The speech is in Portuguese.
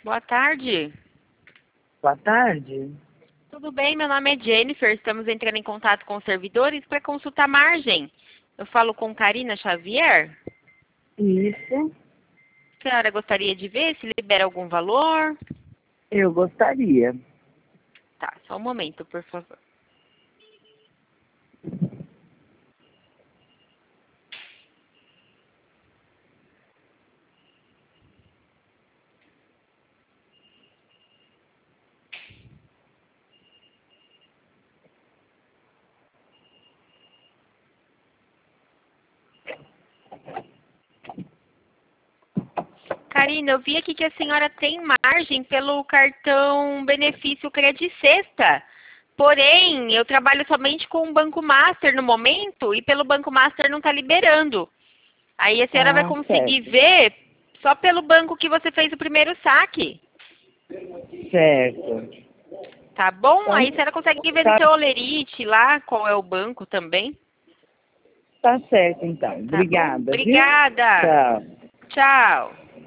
Boa tarde. Boa tarde. Tudo bem? Meu nome é Jennifer. Estamos entrando em contato com os servidores para consultar margem. Eu falo com Karina Xavier. Isso, A senhora gostaria de ver se libera algum valor? eu gostaria. Tá, só um momento, por favor. Karina, eu vi aqui que a senhora tem margem pelo cartão benefício Credit Sexta. Porém, eu trabalho somente com o Banco Master no momento e pelo Banco Master não está liberando. Aí a senhora vai conseguir Certo. ver só pelo banco que você fez o primeiro saque. Certo. Tá bom? Então, Aí a senhora consegue ver no tá, seu Olerite lá qual é o banco também. tá certo, então. Tá bom? Obrigada, viu? Obrigada. Tchau. Tchau.